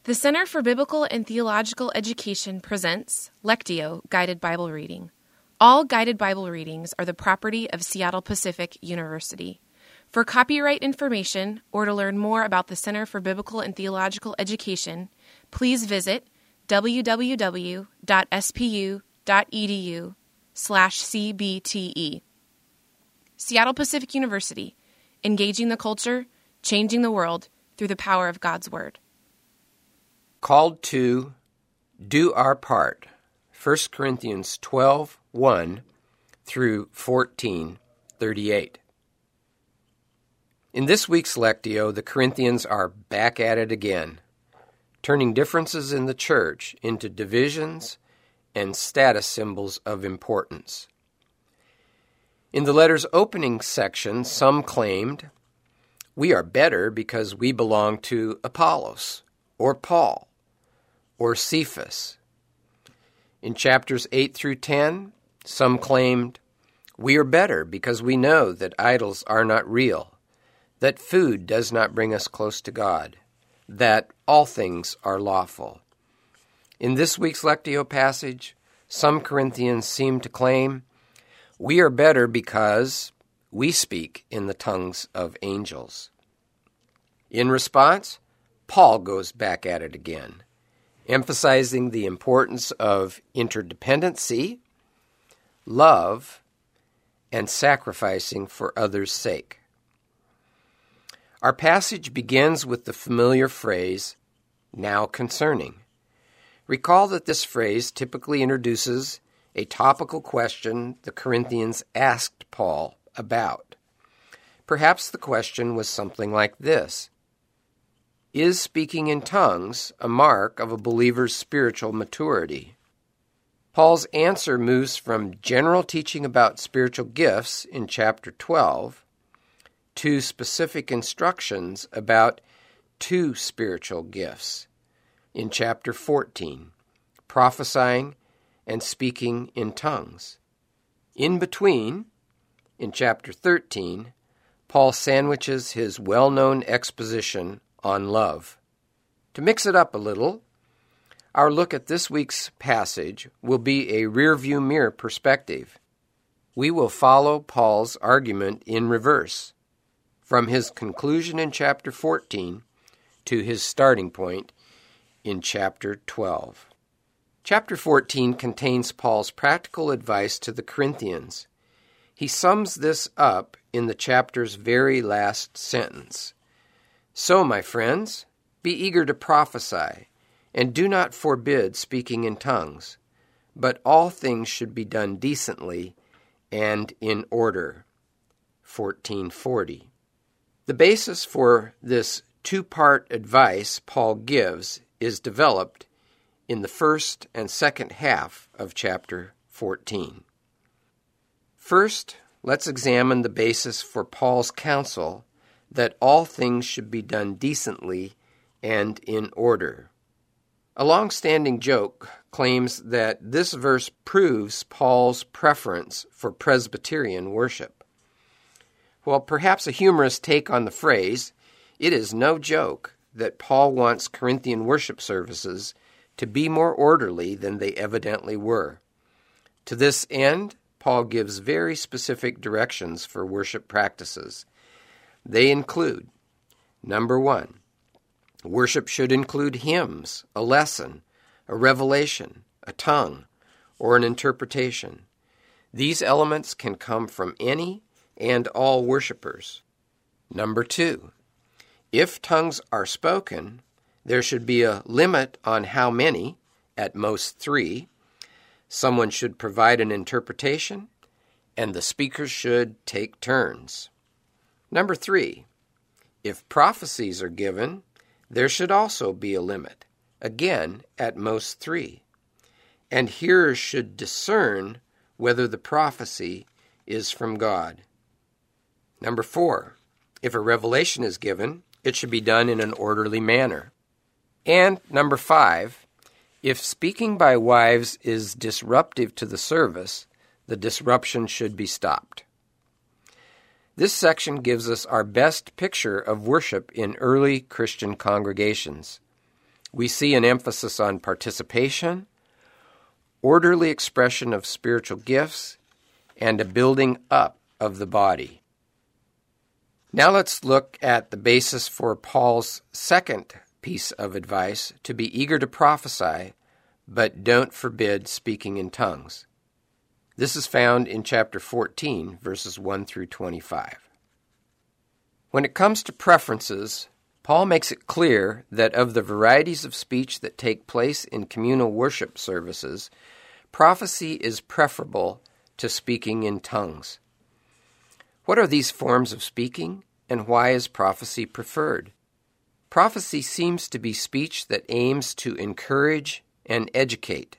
The Center for Biblical and Theological Education presents Lectio Guided Bible Reading. All guided Bible readings are the property of Seattle Pacific University. For copyright information or to learn more about the Center for Biblical and Theological Education, please visit www.spu.edu/cbte. Seattle Pacific University, engaging the culture, changing the world through the power of God's Word. Called to do our part, 1 Corinthians 12:1 through 14:38. In this week's Lectio, the Corinthians are back at it again, turning differences in the church into divisions and status symbols of importance. In the letter's opening section, some claimed, "We are better because we belong to Apollos, or Paul, or Cephas." In chapters 8 through 10, some claimed, "We are better because we know that idols are not real, that food does not bring us close to God, that all things are lawful." In this week's Lectio passage, some Corinthians seem to claim, "We are better because we speak in the tongues of angels." In response, Paul goes back at it again, emphasizing the importance of interdependency, love, and sacrificing for others' sake. Our passage begins with the familiar phrase, "now concerning." Recall that this phrase typically introduces a topical question the Corinthians asked Paul about. Perhaps the question was something like this: Is speaking in tongues a mark of a believer's spiritual maturity? Paul's answer moves from general teaching about spiritual gifts in chapter 12 to specific instructions about two spiritual gifts in chapter 14, prophesying and speaking in tongues. In between, in chapter 13, Paul sandwiches his well-known exposition on love. To mix it up a little, our look at this week's passage will be a rear-view mirror perspective. We will follow Paul's argument in reverse, from his conclusion in chapter 14 to his starting point in chapter 12. Chapter 14 contains Paul's practical advice to the Corinthians. He sums this up in the chapter's very last sentence. "So, my friends, be eager to prophesy, and do not forbid speaking in tongues, but all things should be done decently and in order." 14:40. The basis for this two-part advice Paul gives is developed in the first and second half of chapter 14. First, let's examine the basis for Paul's counsel that all things should be done decently and in order. A long-standing joke claims that this verse proves Paul's preference for Presbyterian worship. While perhaps a humorous take on the phrase, it is no joke that Paul wants Corinthian worship services to be more orderly than they evidently were. To this end, Paul gives very specific directions for worship practices. They include, number 1, worship should include hymns, a lesson, a revelation, a tongue, or an interpretation. These elements can come from any and all worshipers. Number 2, if tongues are spoken, there should be a limit on how many, at most 3. Someone should provide an interpretation, and the speakers should take turns. Number 3, if prophecies are given, there should also be a limit, again, at most 3. And hearers should discern whether the prophecy is from God. Number 4, if a revelation is given, it should be done in an orderly manner. And number 5, if speaking by wives is disruptive to the service, the disruption should be stopped. This section gives us our best picture of worship in early Christian congregations. We see an emphasis on participation, orderly expression of spiritual gifts, and a building up of the body. Now let's look at the basis for Paul's second piece of advice: to be eager to prophesy, but don't forbid speaking in tongues. This is found in chapter 14, verses 1 through 25. When it comes to preferences, Paul makes it clear that of the varieties of speech that take place in communal worship services, prophecy is preferable to speaking in tongues. What are these forms of speaking, and why is prophecy preferred? Prophecy seems to be speech that aims to encourage and educate.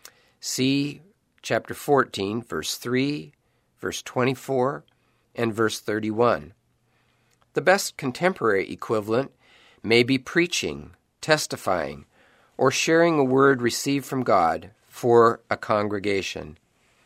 See chapter 14, verse 3, verse 24, and verse 31. The best contemporary equivalent may be preaching, testifying, or sharing a word received from God for a congregation.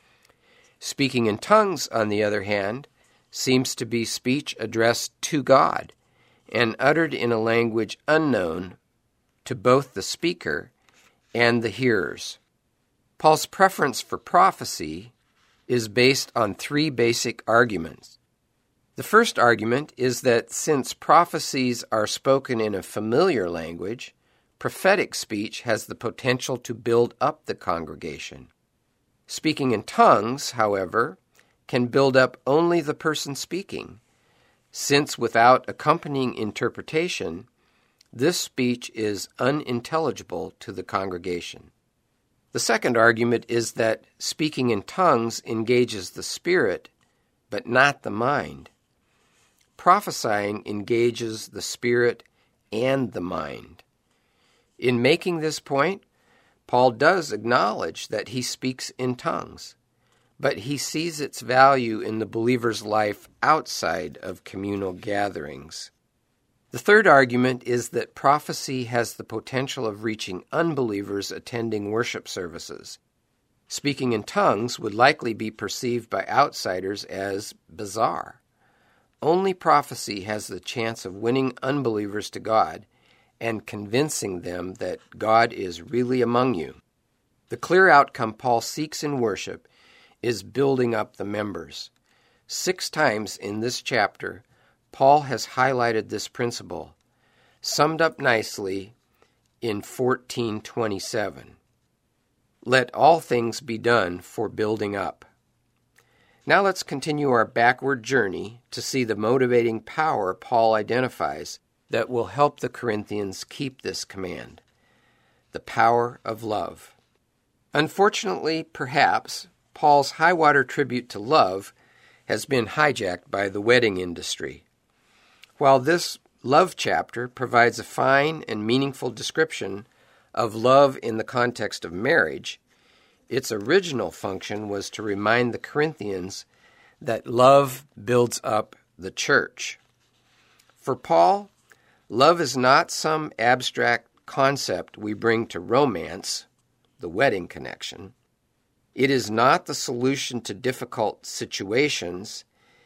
Speaking in tongues, on the other hand, seems to be speech addressed to God and uttered in a language unknown to both the speaker and the hearers. Paul's preference for prophecy is based on three basic arguments. The first argument is that since prophecies are spoken in a familiar language, prophetic speech has the potential to build up the congregation. Speaking in tongues, however, can build up only the person speaking, since without accompanying interpretation, this speech is unintelligible to the congregation. The second argument is that speaking in tongues engages the spirit, but not the mind. Prophesying engages the spirit and the mind. In making this point, Paul does acknowledge that he speaks in tongues, but he sees its value in the believer's life outside of communal gatherings. The third argument is that prophecy has the potential of reaching unbelievers attending worship services. Speaking in tongues would likely be perceived by outsiders as bizarre. Only prophecy has the chance of winning unbelievers to God and convincing them that God is really among you. The clear outcome Paul seeks in worship is building up the members. 6 times in this chapter, Paul has highlighted this principle, summed up nicely in 14:27. Let all things be done for building up. Now let's continue our backward journey to see the motivating power Paul identifies that will help the Corinthians keep this command: the power of love. Unfortunately, perhaps, Paul's high-water tribute to love has been hijacked by the wedding industry. While this love chapter provides a fine and meaningful description of love in the context of marriage, its original function was to remind the Corinthians that love builds up the church. For Paul, love is not some abstract concept we bring to romance, the wedding connection. It is not the solution to difficult situations,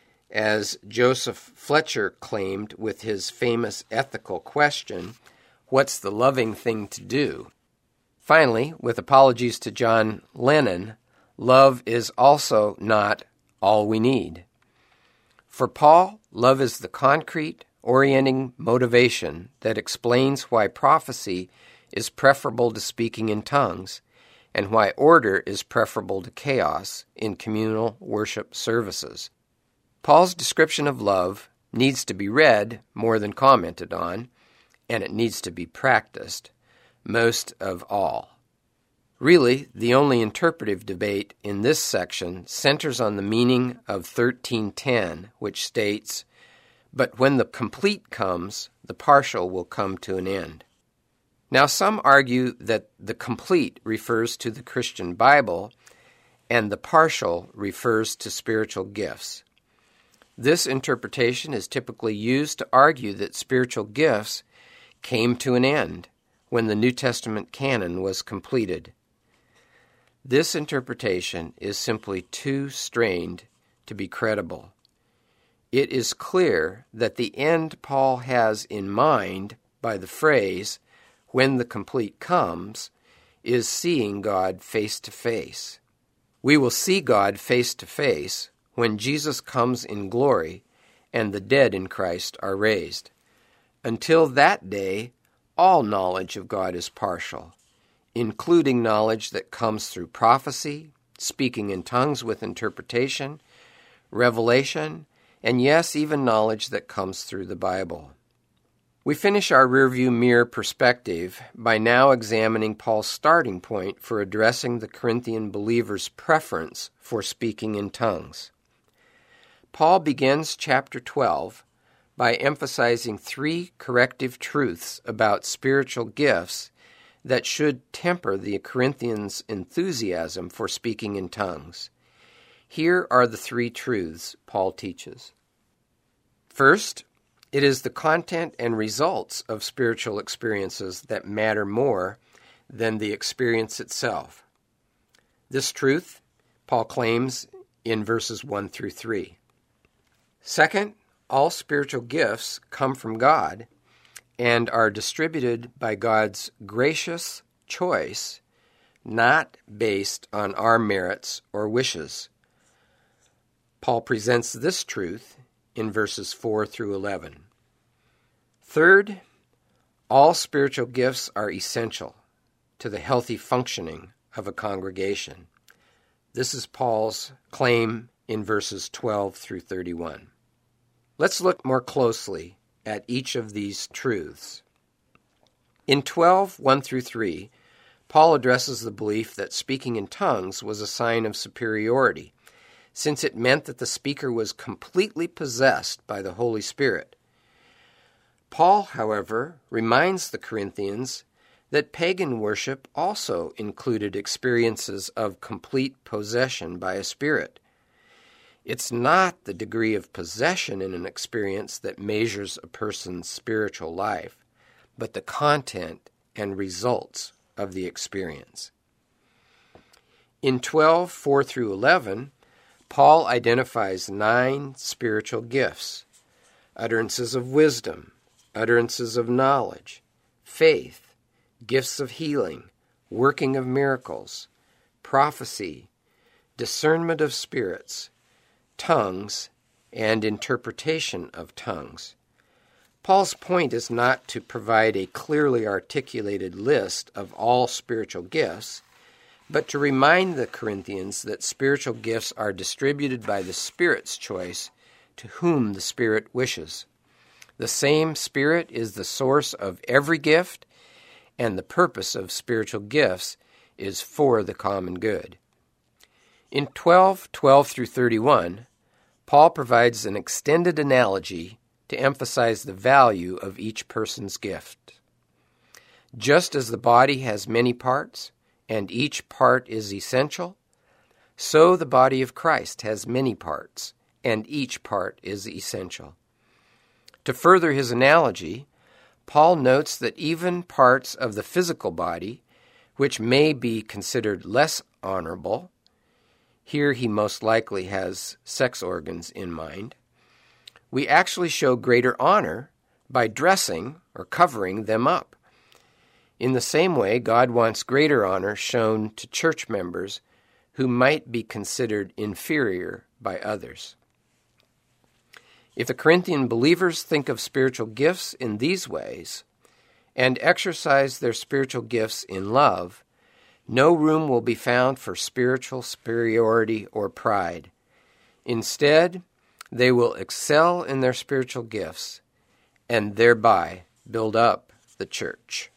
as Joseph Fletcher claimed with his famous ethical question, "What's the loving thing to do?" Finally, with apologies to John Lennon, love is also not all we need. For Paul, love is the concrete, orienting motivation that explains why prophecy is preferable to speaking in tongues and why order is preferable to chaos in communal worship services. Paul's description of love needs to be read more than commented on, and it needs to be practiced, most of all. Really, the only interpretive debate in this section centers on the meaning of 13:10, which states, "But when the complete comes, the partial will come to an end." Now, some argue that the complete refers to the Christian Bible and the partial refers to spiritual gifts. This interpretation is typically used to argue that spiritual gifts came to an end when the New Testament canon was completed. This interpretation is simply too strained to be credible. It is clear that the end Paul has in mind by the phrase, when the complete comes, is seeing God face to face. We will see God face to face when Jesus comes in glory and the dead in Christ are raised. Until that day, all knowledge of God is partial, including knowledge that comes through prophecy, speaking in tongues with interpretation, revelation, and yes, even knowledge that comes through the Bible. We finish our rearview mirror perspective by now examining Paul's starting point for addressing the Corinthian believers' preference for speaking in tongues. Paul begins chapter 12 by emphasizing 3 corrective truths about spiritual gifts that should temper the Corinthians' enthusiasm for speaking in tongues. Here are the 3 truths Paul teaches. First, it is the content and results of spiritual experiences that matter more than the experience itself. This truth Paul claims in verses 1 through 3. Second, all spiritual gifts come from God and are distributed by God's gracious choice, not based on our merits or wishes. Paul presents this truth in verses 4 through 11. Third, all spiritual gifts are essential to the healthy functioning of a congregation. This is Paul's claim in verses 12 through 31. Let's look more closely at each of these truths. In 12, 1 through 3, Paul addresses the belief that speaking in tongues was a sign of superiority, since it meant that the speaker was completely possessed by the Holy Spirit. Paul, however, reminds the Corinthians that pagan worship also included experiences of complete possession by a spirit. It's not the degree of possession in an experience that measures a person's spiritual life, but the content and results of the experience. In 12, 4 through 11, Paul identifies 9 spiritual gifts: utterances of wisdom, utterances of knowledge, faith, gifts of healing, working of miracles, prophecy, discernment of spirits, tongues, and interpretation of tongues. Paul's point is not to provide a clearly articulated list of all spiritual gifts, but to remind the Corinthians that spiritual gifts are distributed by the Spirit's choice to whom the Spirit wishes. The same Spirit is the source of every gift, and the purpose of spiritual gifts is for the common good. In 12 through 31, Paul provides an extended analogy to emphasize the value of each person's gift. Just as the body has many parts, and each part is essential, so the body of Christ has many parts, and each part is essential. To further his analogy, Paul notes that even parts of the physical body, which may be considered less honorable, here he most likely has sex organs in mind, we actually show greater honor by dressing or covering them up. In the same way, God wants greater honor shown to church members who might be considered inferior by others. If the Corinthian believers think of spiritual gifts in these ways and exercise their spiritual gifts in love, no room will be found for spiritual superiority or pride. Instead, they will excel in their spiritual gifts and thereby build up the church.